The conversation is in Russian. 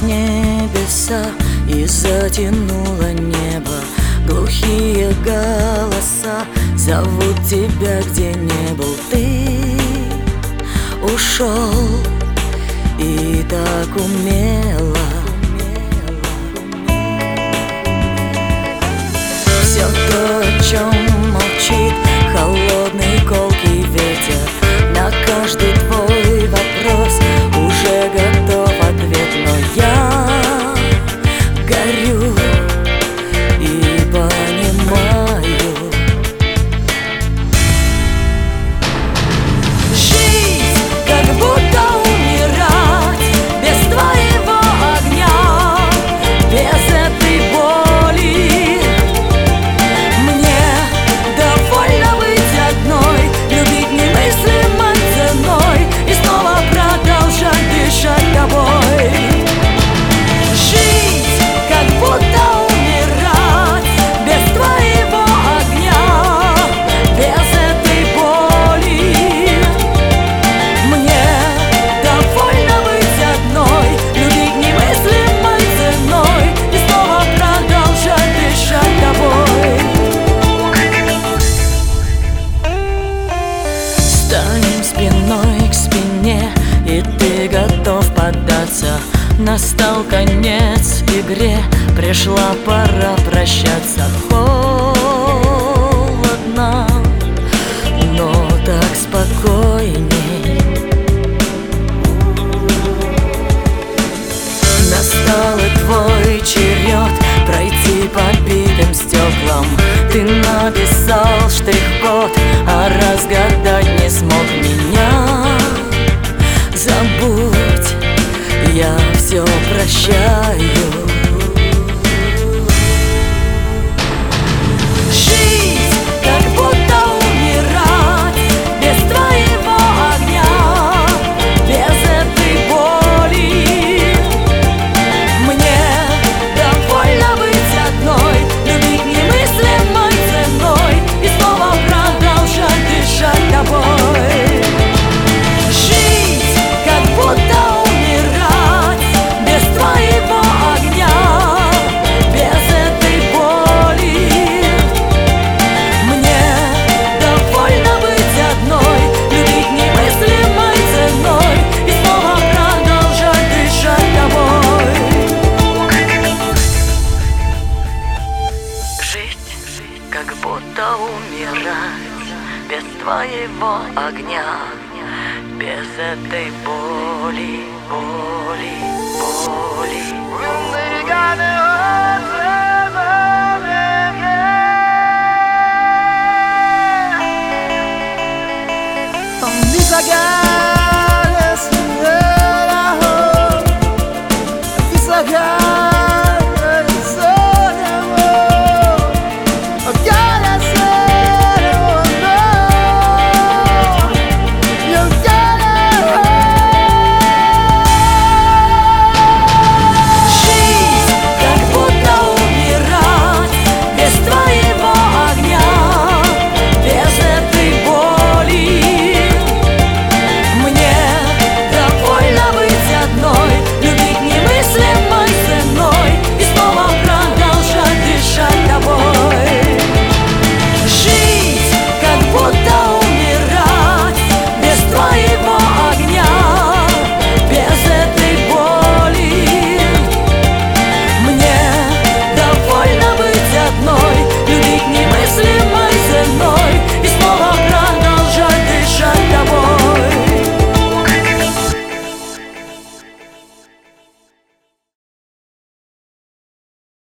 небеса и затянуло небо. Глухие голоса зовут тебя, где не был ты. Ушел и так умело. Все то, о чем молчит холодный колкий ветер, на каждый твой вопрос уже готов ответ. Но я горю и понимаю, жизнь как будто умирать без твоего огня, без этой боли. Мне довольно быть одной, любить немыслимой ценой и снова продолжать дышать тобой. Жизнь как будто умирать без твоего огня, без этой боли. Мне довольно быть одной, любить немыслимой ценой и снова продолжать дышать тобой. Стоим спиной к спине, и ты готов поддаться. Настал конец игре, пришла пора прощаться. Холодно, но так спокойней. Настал и твой черед пройти по битым стеклам. Ты написал штрих-код, а разгадать не смог меня. Забудь, я все прощаю. Жизнь как будто умирать без твоего огня, без этой боли. Мне довольно быть одной, любить немыслимой ценой и снова продолжать дышать тобой. Жизнь как будто умирать без твоего огня, без этой боли. Мне довольно быть одной, любить немыслимой ценой и снова продолжать дышать тобой. Жить как будто умирать без твоего огня, без этой боли, боли, боли. Misaga